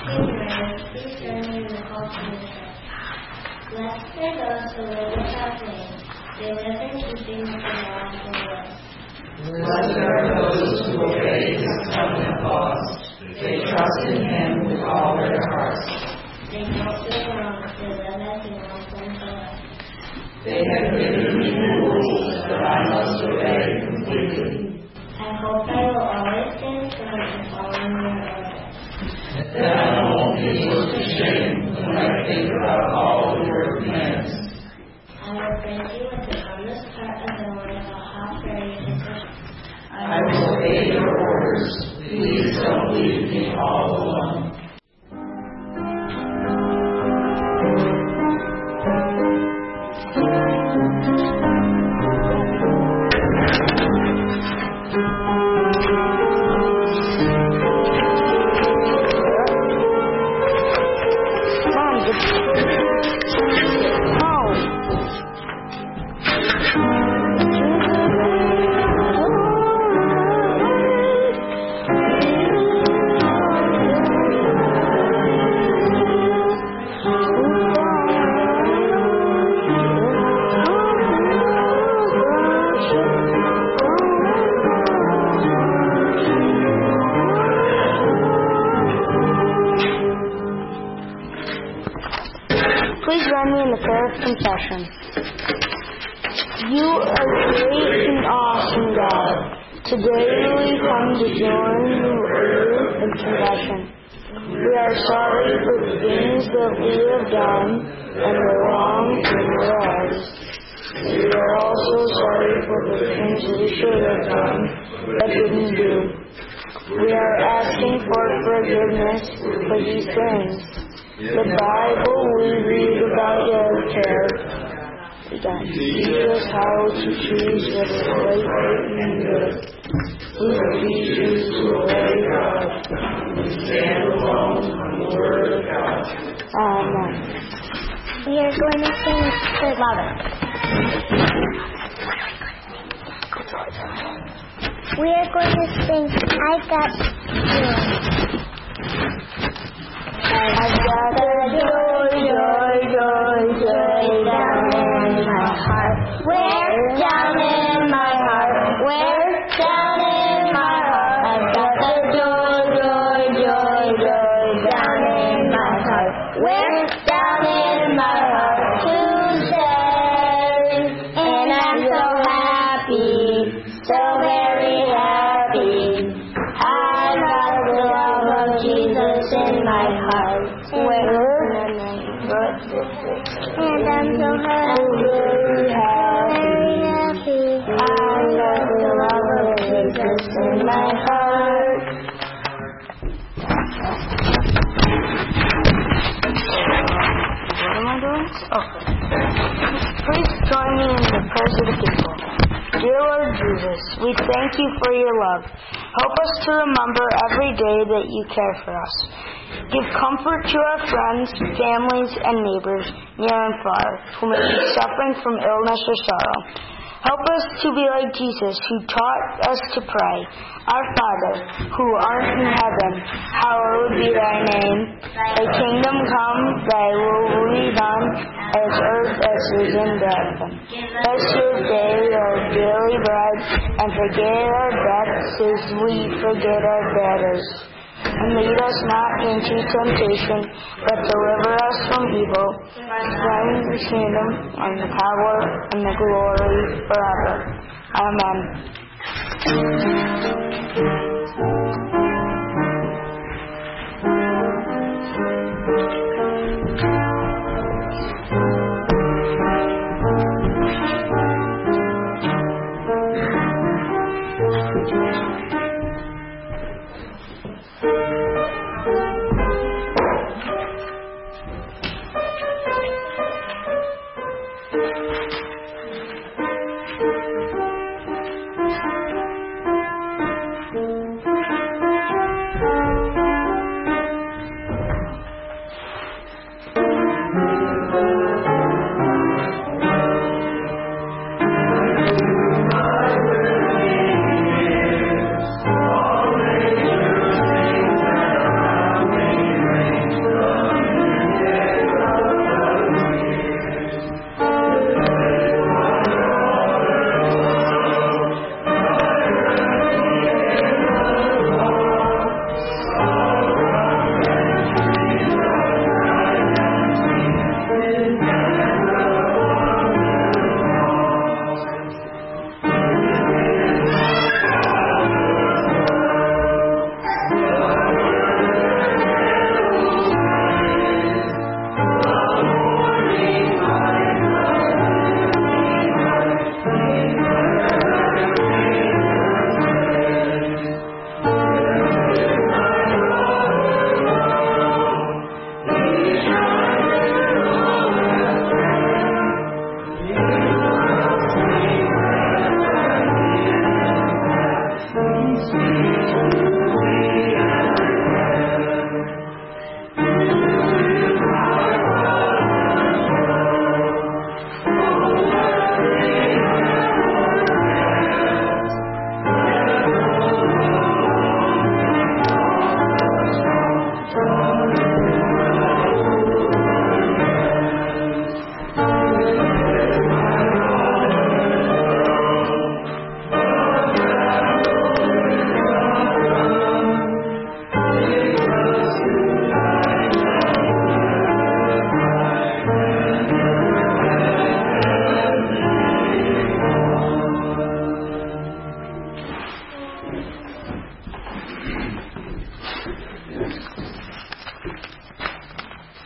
Please join me in the call to worship. Blessed are those who live without blame. They live in keeping with the law of the Lord. Blessed are those who obey His covenant laws. They trust in Him with all their hearts. They don't do wrong. They live as He wants them to live. They have given me rules that I must obey completely. I hope I will always stand firm in following your orders. Then I won't be put to shame when I think about all of your commands. I will praise you with the honest heart as I learn about how fair you deserve. I will obey your orders. Please don't leave me all alone. Please join me in the prayer of confession. You are great and awesome, God. Today we come to join you in confession. We are sorry for the things that we have done and the wrongs in our lives. We are also sorry for the things we should have done but didn't do. We are asking for forgiveness for these things. The Bible we read about your care. God, teach us how to choose what is right and good. We choose to obey God. We stand alone on the Word of God. Amen. We are going to sing for louder. We are going to sing I Got You. I've got the joy, joy, joy, joy down in my heart. Where? Down in my heart. Where? Down in my heart. I've got the joy, joy, joy, joy down in my heart. Where? Down in my heart to say. And I'm so happy, so very happy. I've got the love of Jesus in my heart. And I'm so happy, very happy. I've got the love of Jesus in my heart. What am I doing? Oh. Please join me in the prayers of the people. Dear Lord Jesus, we thank you for your love. Help us to remember every day that you care for us. Give comfort to our friends, families, and neighbors, near and far, who may be suffering from illness or sorrow. Help us to be like Jesus, who taught us to pray. Our Father, who art in heaven, hallowed be thy name. Thy kingdom come, thy will be done, as earth as is in heaven. Give us this day our daily bread, and forgive our debts as we forgive our debtors. And lead us not into temptation, but deliver us from evil. Thine is the kingdom, and the power, and the glory forever. Amen.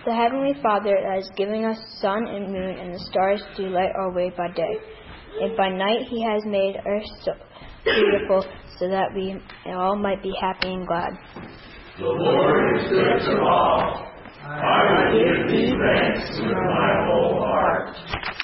The Heavenly Father that is giving us sun and moon and the stars to light our way by day. And by night He has made earth so beautiful so that we all might be happy and glad. The Lord is good to all. I will give thee thanks with my whole heart.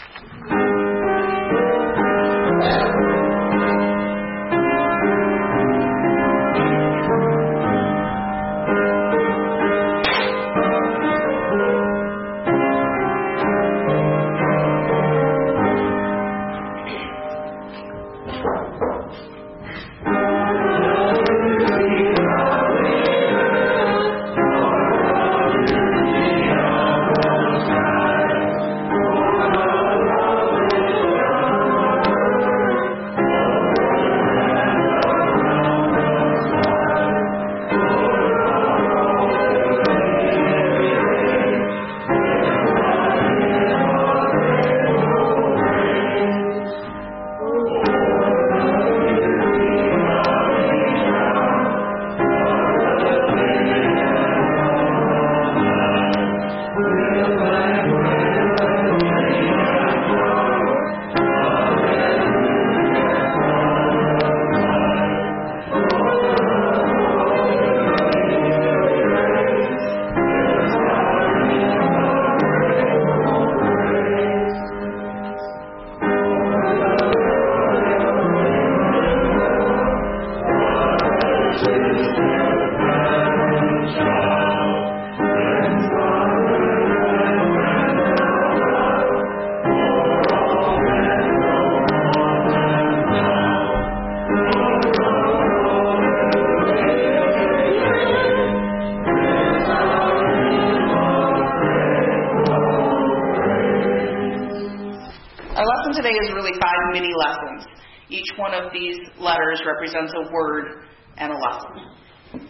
Today is really 5 mini lessons. Each one of these letters represents a word and a lesson.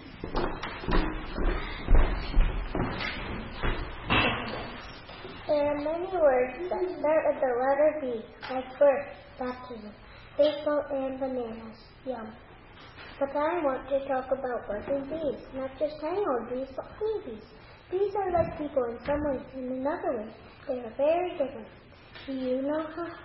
There are many words that start with the letter B, like birth, baptism, baseball, and bananas. Yum. But I want to talk about working bees, not just any old bees, but honeybees. Bees are like people in some ways, and in other ways, they are very different. Do you know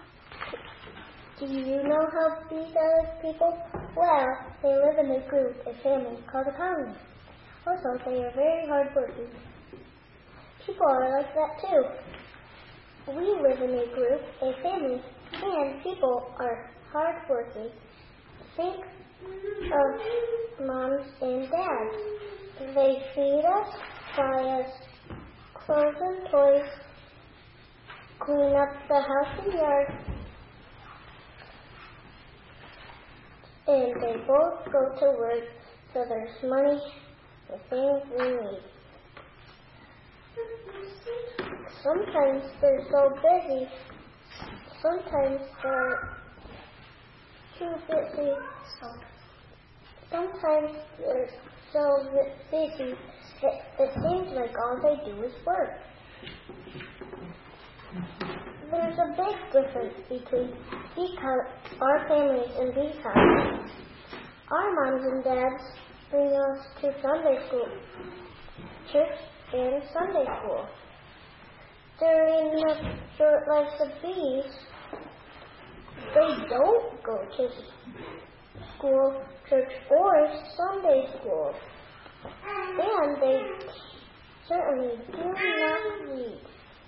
how bees are like people? Well, they live in a group, a family, called a colony. Also, they are very hard-working. People are like that too. We live in a group, a family, and people are hard-working. Think of moms and dads. They feed us, buy us clothes and toys, clean up the house and yard, and they both go to work, so there's money for things we need. Sometimes they're so busy, sometimes they're too busy, sometimes they're so busy that it seems like all they do is work. There's a big difference between our families and these houses. Our moms and dads bring us to Sunday school, church, and Sunday school. During the short lives of bees, they don't go to school, church, or Sunday school. And they certainly do not read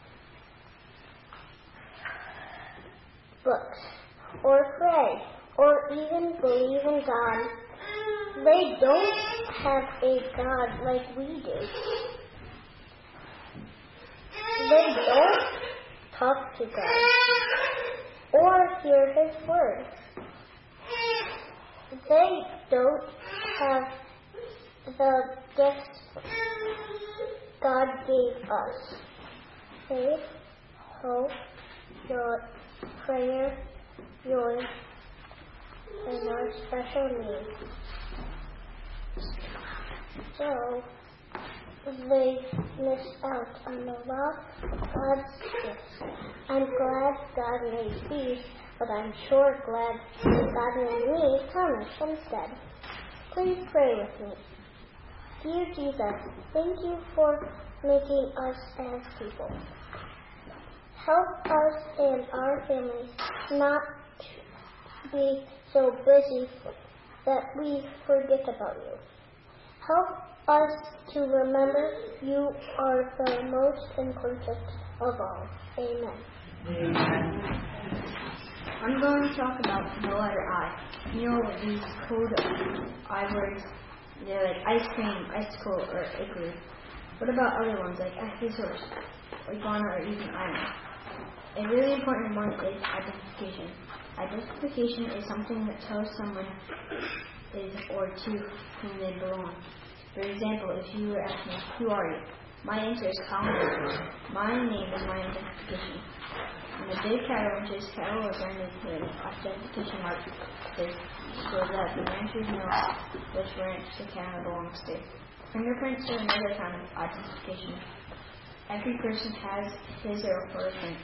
books, or pray, or even believe in God. They don't have a God like we do. They don't talk to God or hear His word. They don't have the gifts God gave us: faith, hope, joy, prayer, joy, and our special needs. So they miss out on the love of God's gifts. I'm glad God made bees, but I'm sure glad God made me Thomas instead. Please pray with me. Dear Jesus, thank you for making us as people. Help us and our families not to be so busy that we forget about you. Help us to remember you are the most important of all. Amen. Amen. I'm going to talk about the letter I. You know these code I words? They're like ice cream, icicle, or igloo. What about other ones like ichthyosaurus, iguana, or even iron? A really important one is identification. Identification is something that tells someone is or to whom they belong. For example, if you were asking, who are you? My answer is Colin. My name is my identification. When a big cattle ranches, cattle are branded with an identification mark so that the ranchers know which ranch the cattle belongs to. Fingerprints are another kind of identification. Every person has his or her fingerprint.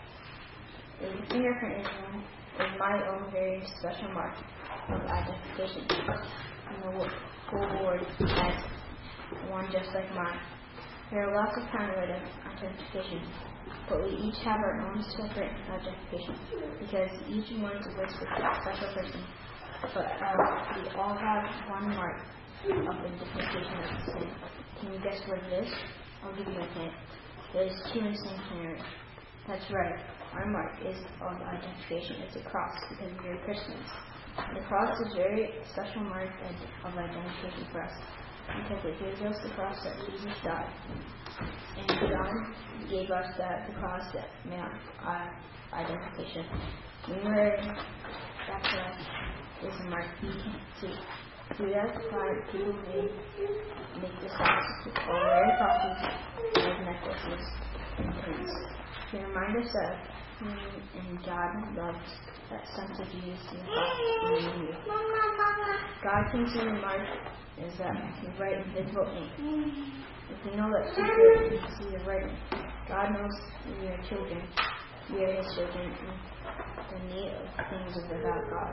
A fingerprint is my own very special mark of identification. And the whole board has one just like mine. There are lots of kinds of identification, but we each have our own separate identification because each one is listed as a special person. But we all have one mark of identification that's the same. Can you guess what it is? I'll give you a hint. There's two in the same scenario. That's right. Our mark is of identification. It's a cross because we are Christians. The cross is a very special mark of identification for us because it gives us the cross that Jesus died. And God gave us the cross that made our identification. When we're baptized, is a mark we can't see. Through that card, people make the crosses or wear crosses as necklaces and pins to remind us of whom and God loves that sent to Jesus in the cross and you. God thinks the mark is that we write in visible ink. If we know that secret, we can see the writing. God knows we are children. We are His children in the need of things about God.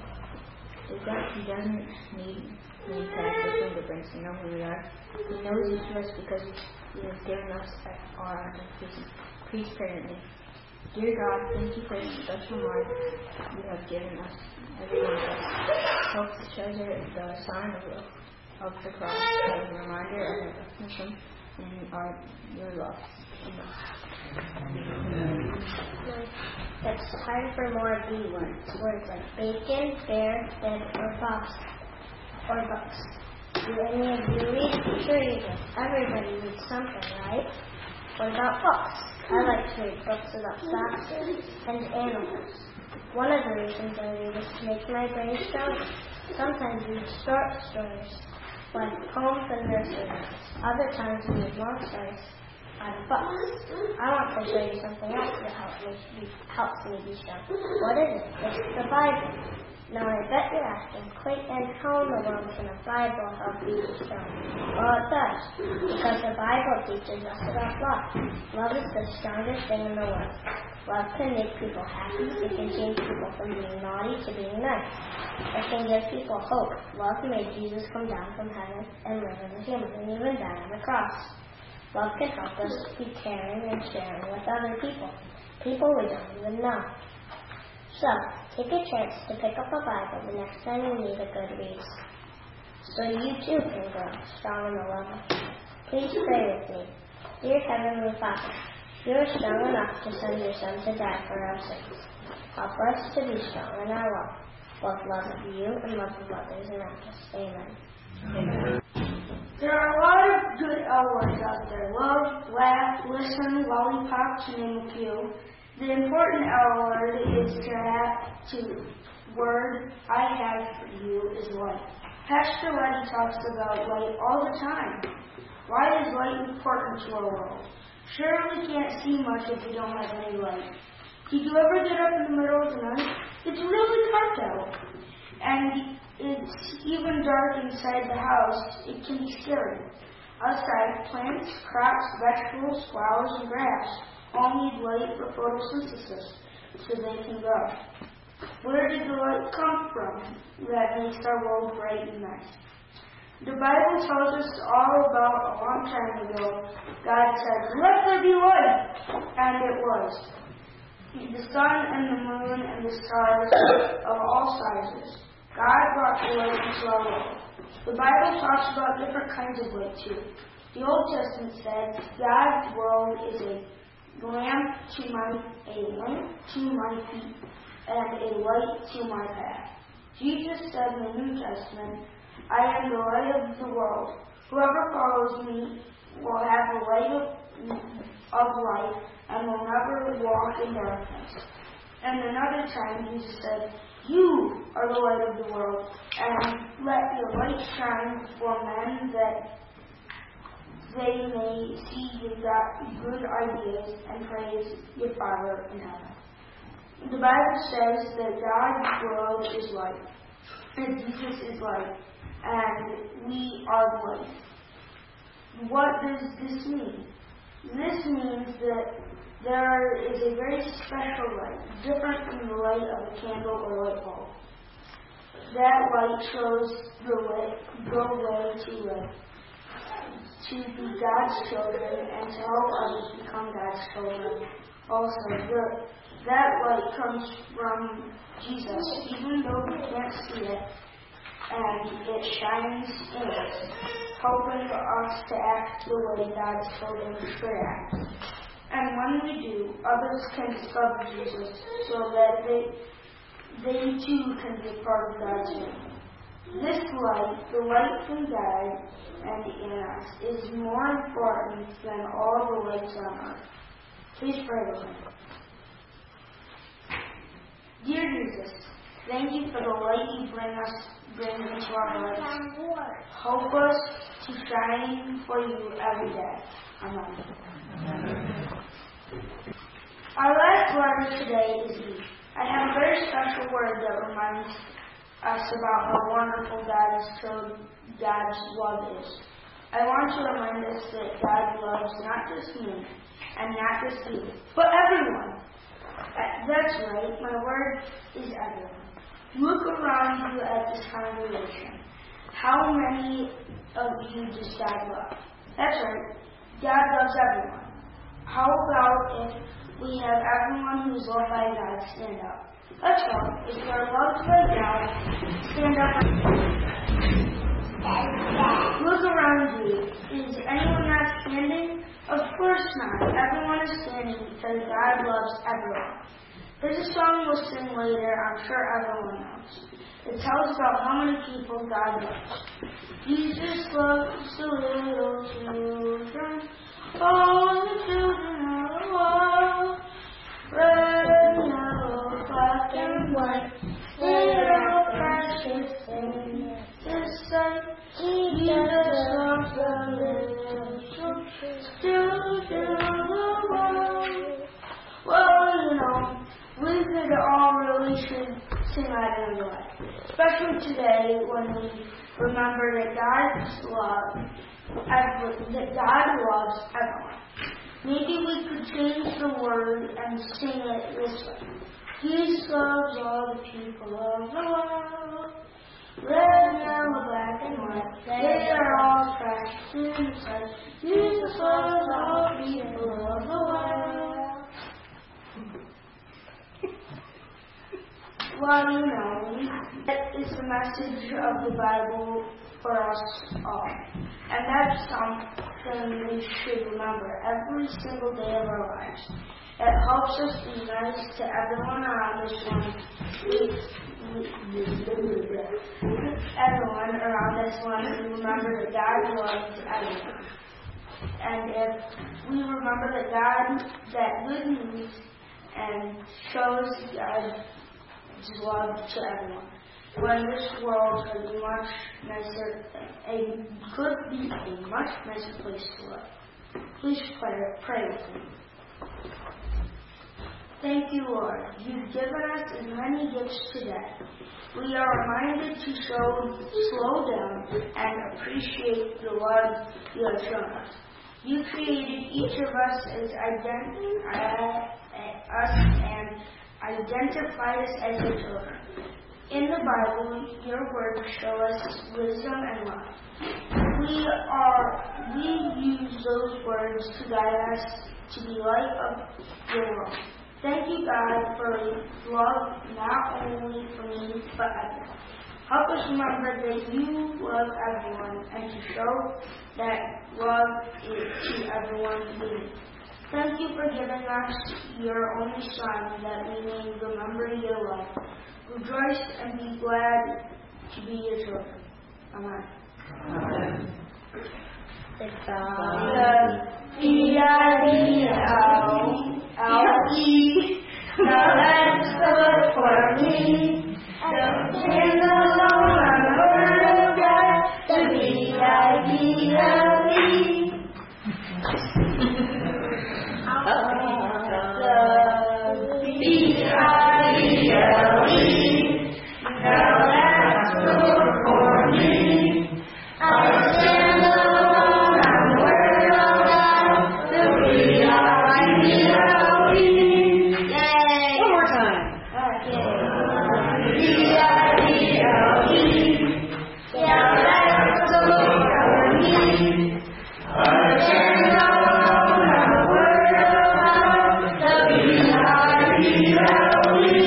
He doesn't need name tags or fingerprints to know who we are. He knows each of us because He has given us our identification. Please pray with me. Dear God, thank you for this special mark you have given us, every one of us. Help to treasure the sign of the cross as a reminder of our recognition and your love. It's time for more B words. Words like bacon, bear, bed, or box. Do any of you read? Sure you do. Everybody reads something, right? What about books? I like to read books about stocks and animals. One of the reasons I read is to make my brain stronger. Sometimes I read short stories, like poems and nursery rhymes. Other times I read long stories out of books. I want to show you something else that helps me be strong. What is it? It's the Bible. Now I bet you're asking, Clayton, how in the world can the Bible help you be strong? Well, it does, because the Bible teaches us about love. Love is the strongest thing in the world. Love can make people happy. It can change people from being naughty to being nice. It can give people hope. Love made Jesus come down from heaven and live as a human and even die on the cross. Love can help us be caring and sharing with other people we don't even know. So, take a chance to pick up a Bible the next time you need a good read, so you too can grow strong in the love. Please pray with me. Dear Heavenly Father, you are strong enough to send your Son to die for our sins. Help us to be strong in our love, both love of you and love of others around us. Amen. Amen. There are a lot of good L words out there. Love, laugh, listen, lollipop, to name a few. The important L word is word I have for you is light. Pastor Letty talks about light all the time. Why is light important to our world? Sure, we can't see much if we don't have any light. Did you ever get up in the middle of the night? It's really dark out. And it's even dark inside the house. It can be scary. Outside, plants, crops, vegetables, flowers, and grass all need light for photosynthesis so they can grow. Where did the light come from that makes our world bright and nice? The Bible tells us all about a long time ago. God said, "Let there be light," and it was. The sun and the moon and the stars of all sizes. God brought the light into our world. The Bible talks about different kinds of light too. The Old Testament said, God's world is a lamp to my feet and a light to my path. Jesus said in the New Testament, "I am the light of the world. Whoever follows me will have the light of life and will never walk in darkness." And another time Jesus said, "You are the light of the world, and let your light shine before men that they may see your good ideas and praise your Father in heaven." The Bible says that God's world is light, and Jesus is light, and we are light. What does this mean? This means that there is a very special light, different from the light of a candle or light bulb. That light shows the way to be God's children and to help others become God's children. Also, that light comes from Jesus, even though we can't see it, and it shines in us, helping us to act the way God's children should act. And when we do, others can discover Jesus so that they too can be part of God's family. This light, the light from God and in us, is more important than all the lights on earth. Please pray with me. Dear Jesus, thank you for the light you bring into our lives. Help us to shine for you every day. Amen. Our last letter today is E. I have a very special word that reminds us about how wonderful God's love is. I want to remind us that God loves not just me and not just you, but everyone. That's right, my word is everyone. Look around you at this congregation. How many of you does God love? That's right, God loves everyone. How about if we have everyone who's loved by God stand up? Let's go. If you are loved by God, stand up. Look around you. Is anyone not standing? Of course not. Everyone is standing because God loves everyone. There's a song we'll sing later I'm sure everyone knows. It tells about how many people God loves. Jesus loves the little children, all the children of the world. Red, yellow, black, and white, they're all precious in His sight. Jesus loves the little children of the world. Well, we could all really should sing that in our life, especially today when we remember that God loves everyone. Maybe we could change the word and sing it this way. Jesus loves all the people of the world. Red, yellow, black, and white, they are all precious in His sight. Jesus loves all the people of the world. Well, that is the message of the Bible for us all. And that's something we should remember every single day of our lives. It helps us be nice to everyone around us when we remember that God loves everyone. And if we remember that good news and shows God's love to everyone, when this world could be much nicer, could be a much nicer place to live. Please pray with me. Thank you, Lord. You've given us as many gifts today. We are reminded to slow down and appreciate the love you have shown us. You created each of us and identified us as your children. In the Bible, your words show us wisdom and love. We use those words to guide us to be light of your world. Thank you, God, for love not only for me, but everyone. Help us remember that you love everyone and to show that love to everyone we meet. Thank you for giving us your only Son, that we may remember your love. Rejoice and be glad to be your children. Amen. Amen. Now let's look for me. In the Lord, word of God, the B-I-B-L-E. Now let's look for me. I stand alone on word of God, the B-I-B-L-E. Yay! One more time. B-I-B-L-E. Now let's look for me. I stand alone on word of God, the B-I-B-L-E.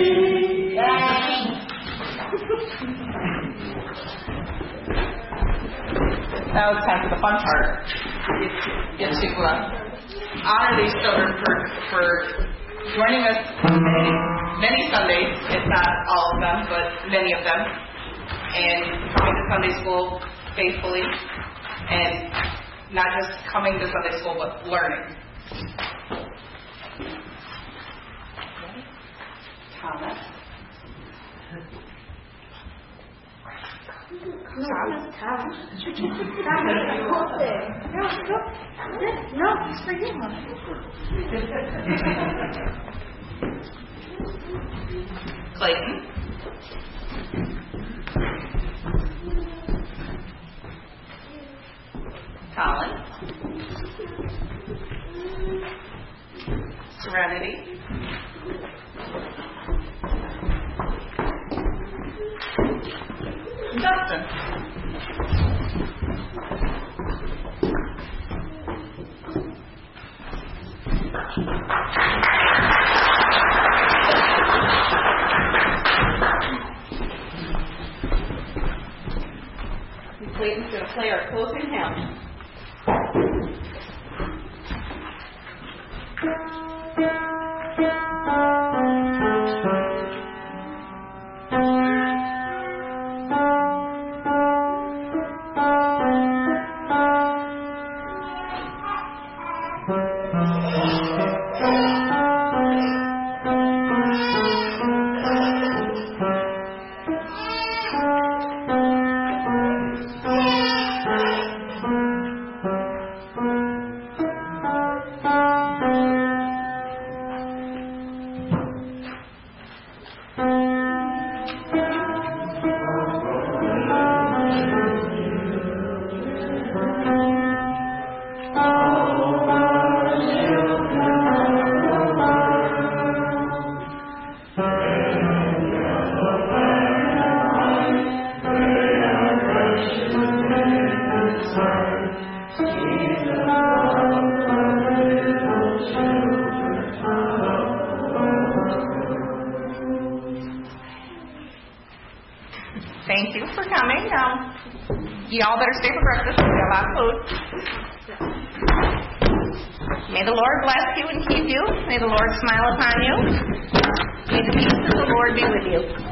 Now it's time for the fun part. Get to honor these children for joining us many Sundays, if not all of them, but many of them, and coming to Sunday school faithfully, and not just coming to Sunday school, but learning. Thomas. No, it's for you. Clayton. Colin. Serenity. Dustin. Clayton's going to play our closing hymn. Thank you for coming. You all better stay for breakfast. We have a lot of food. May the Lord bless you and keep you. May the Lord smile upon you. May the peace of the Lord be with you.